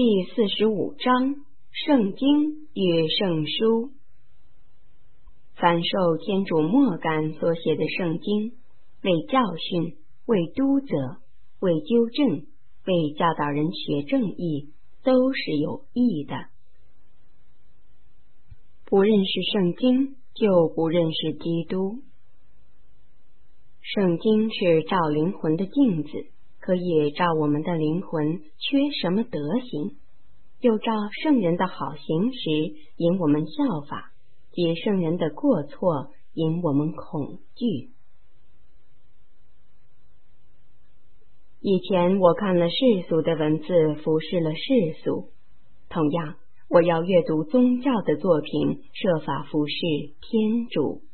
第45章圣经与圣书。凡受天主默感所写的圣经，为教训，为督责，为纠正，为教导人学正义，都是有益的。不认识圣经，就不认识基督。圣经是照灵魂的镜子，可以照我们的灵魂缺什么德行，又照圣人的好行时引我们效法，及圣人的过错引我们恐惧。以前我看了世俗的文字，服侍了世俗，同样我要阅读宗教的作品，设法服侍天主。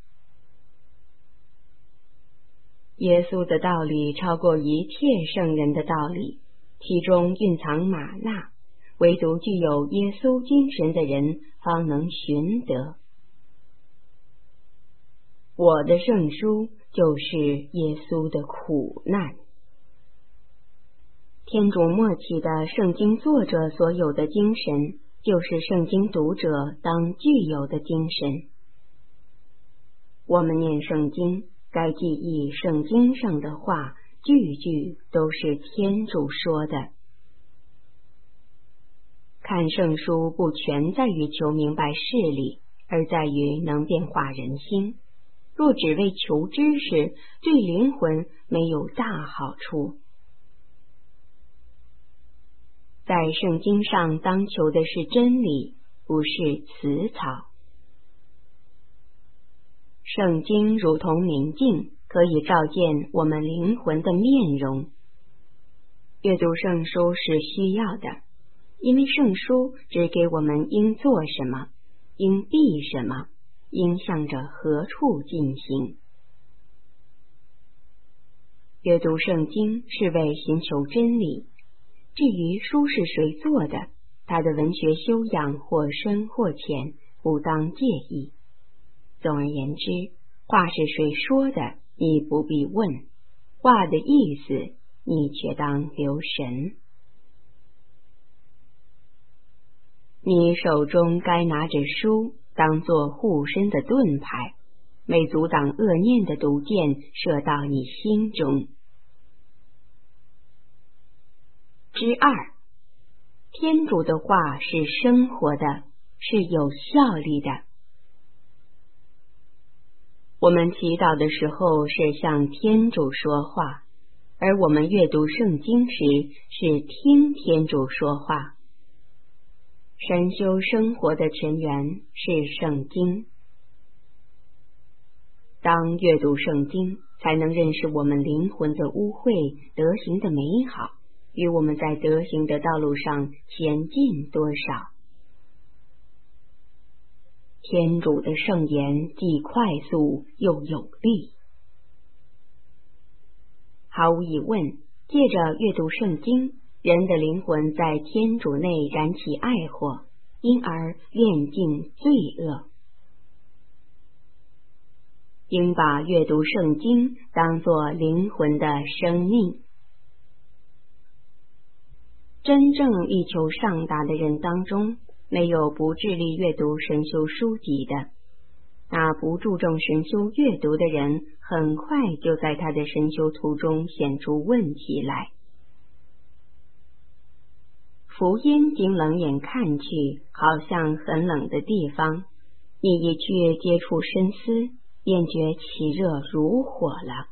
耶稣的道理超过一切圣人的道理，其中蕴藏玛纳，唯独具有耶稣精神的人方能寻得。我的圣书就是耶稣的苦难。天主默启的圣经作者所有的精神，就是圣经读者当具有的精神。我们念圣经，该记忆圣经上的话，句句都是天主说的。看圣书不全在于求明白事理，而在于能变化人心。若只为求知识，对灵魂没有大好处。在圣经上当求的是真理，不是词草。圣经如同明镜，可以照见我们灵魂的面容。阅读圣书是需要的，因为圣书只给我们应做什么，应避什么，应向着何处进行。阅读圣经是为寻求真理，至于书是谁做的，他的文学修养或深或浅，不当介意。总而言之，话是谁说的，你不必问；话的意思，你却当留神。你手中该拿着书，当作护身的盾牌，为阻挡恶念的毒箭射到你心中。之二，天主的话是生活的，是有效力的。我们祈祷的时候是向天主说话，而我们阅读圣经时是听天主说话。神修生活的泉源是圣经。当阅读圣经，才能认识我们灵魂的污秽，德行的美好，与我们在德行的道路上前进多少。天主的圣言既快速又有力。毫无疑问，借着阅读圣经，人的灵魂在天主内燃起爱火，因而炼尽罪恶。应把阅读圣经当作灵魂的生命。真正力求上达的人当中，没有不致力阅读神修书籍的。那不注重神修阅读的人，很快就在他的神修途中显出问题来。福音经冷眼看去，好像很冷的地方，你一去接触深思，便觉其热如火了。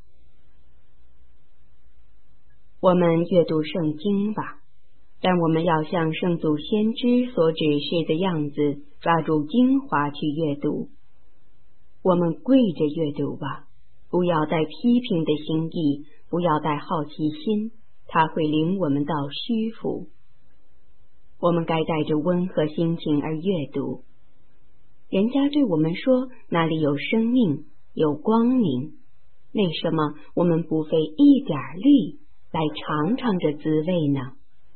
我们阅读圣经吧，但我们要像圣祖先知所指示的样子，抓住精华去阅读。我们跪着阅读吧，不要带批评的心意，不要带好奇心，它会领我们到虚浮。我们该带着温和心情而阅读。人家对我们说，那里有生命，有光明，为什么我们不费一点力来尝尝这滋味呢？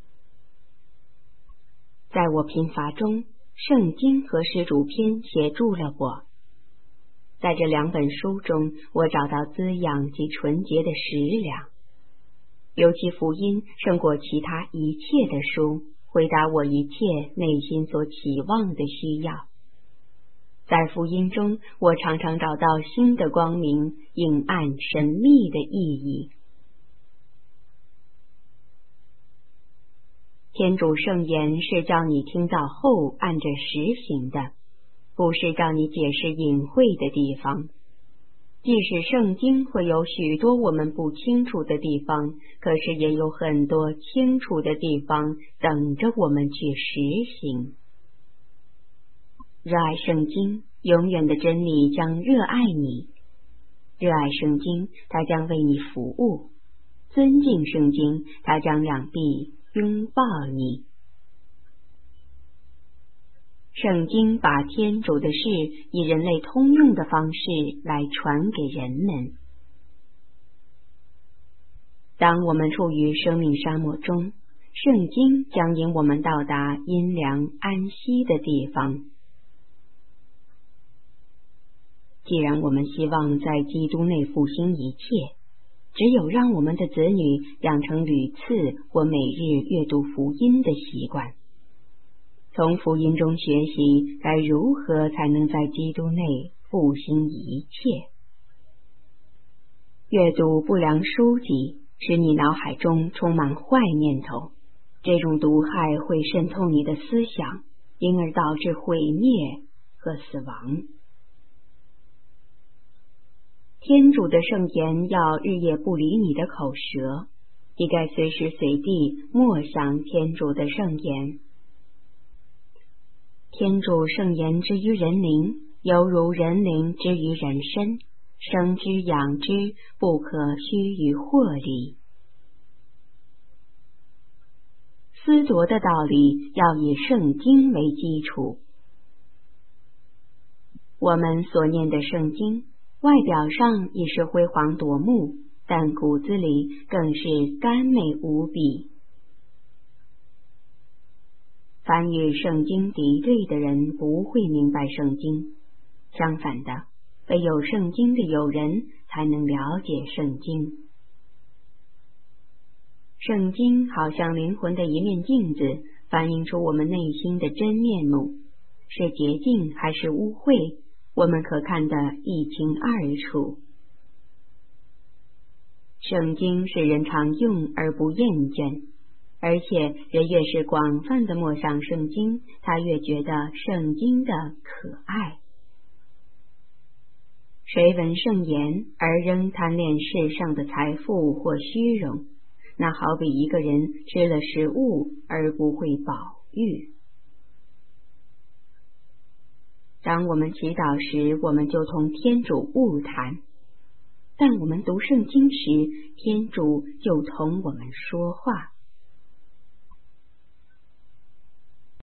在我贫乏中，圣经和诗主篇协助了我。在这两本书中，我找到滋养及纯洁的食粮。尤其福音胜过其他一切的书， 回答我一切内心所期望的需要。在福音中，我常常找到新的光明，隐暗神秘的意义。天主圣言是叫你听到后按着实行的，不是叫你解释隐晦的地方。即使圣经会有许多我们不清楚的地方，可是也有很多清楚的地方等着我们去实行。热爱圣经，永远的真理将热爱你；热爱圣经，它将为你服务；尊敬圣经，它将两臂拥抱你。圣经把天主的事以人类通用的方式来传给人们。当我们处于生命沙漠中，圣经将引我们到达阴凉安息的地方。既然我们希望在基督内复兴一切，只有让我们的子女养成屡次或每日阅读福音的习惯，从福音中学习该如何才能在基督内复兴一切。阅读不良书籍使你脑海中充满坏念头，这种毒害会渗透你的思想，因而导致毁灭和死亡。天主的圣言要日夜不离你的口舌，你该随时随地默想天主的圣言。天主圣言之于人灵，犹如人灵之于人身，生之养之，不可须臾或离。思夺的道理要以圣经为基础。我们所念的圣经，外表上已是辉煌夺目，但骨子里更是甘美无比。凡与圣经敌对的人不会明白圣经，相反的，唯有圣经的友人才能了解圣经。圣经好像灵魂的一面镜子，反映出我们内心的真面目，是洁净还是污秽，我们可看得一清二楚。圣经使人常用而不厌倦，而且人越是广泛的默想圣经，他越觉得圣经的可爱。谁闻圣言而仍贪恋世上的财富或虚荣，那好比一个人吃了食物而不会饱飫。当我们祈祷时，我们就同天主晤谈；但我们读圣经时，天主就同我们说话。